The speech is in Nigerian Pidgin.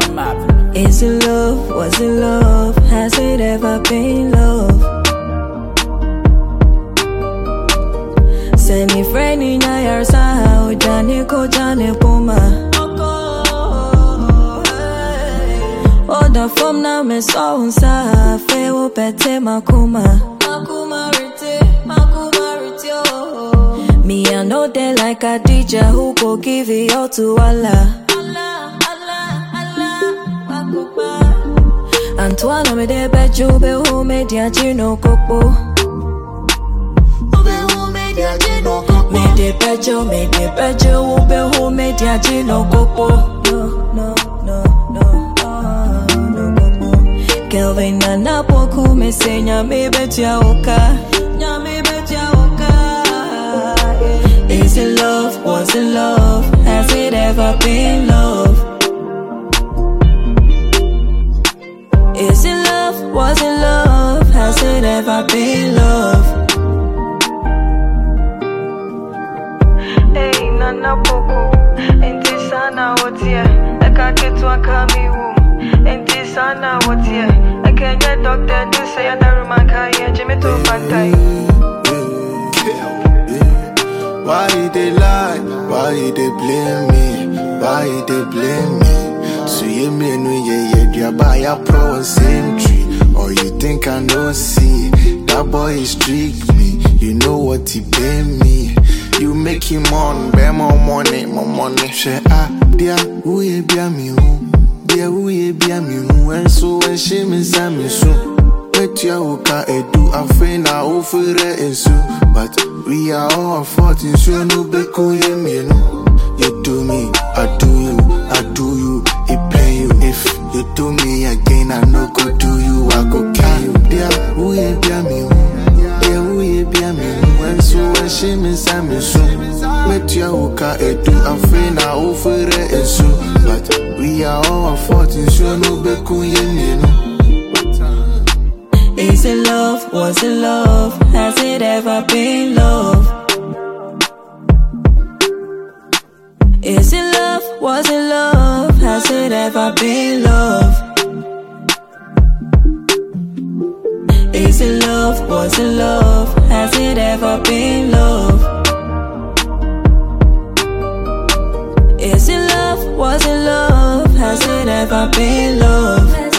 Is it love? Was it love? Has it ever been love? Send me friend in your side, Johnny ko Johnny Puma. Oh, the form now me so sa fe wo pete makuma. Me I know they like a DJ who go give it all to Allah. Antoine me de beju be who me dia jino kopo. Me de beju who be who me dia jino kopo. Kelvin na poku me say nyame betia oka. Is it love? Was it love? Has it ever been love? Is it love? Was it love? Has it ever been love? Hey, nana poku, enti sana wotie, eka ketu akami wum, enti sana wotie, ekenya doctor do say anaruman kaya jimi to fatai. Why they lie? Why they blame me? Why they blame me? So you mean you buy a pro and same tree? Or you think I don't see? That boy is strictly. You know what he pay me? You make him on, bear more money, more money. She dear, who ye be me who? Dear, who ye be me who? And so when she miss me soon. Bet ya uka edu afena ofere ensu. But we are all fighting, so no beko ye me no. You do me, I do you, I do you, it pay you. If you do me again, I no go do you, I go kill you. Dear, who ye be me who? Dear, who ye be me who? And so when she miss me soon. Bet ya uka edu afena ofere ensu. But we are all fighting, so no beko ye me no. Is it love? Was it love? Has it ever been love? Is it love? Was it love? Has it ever been love? Is it love? Was it love? Has it ever been love? Is it love? Was it love? Has it ever been love?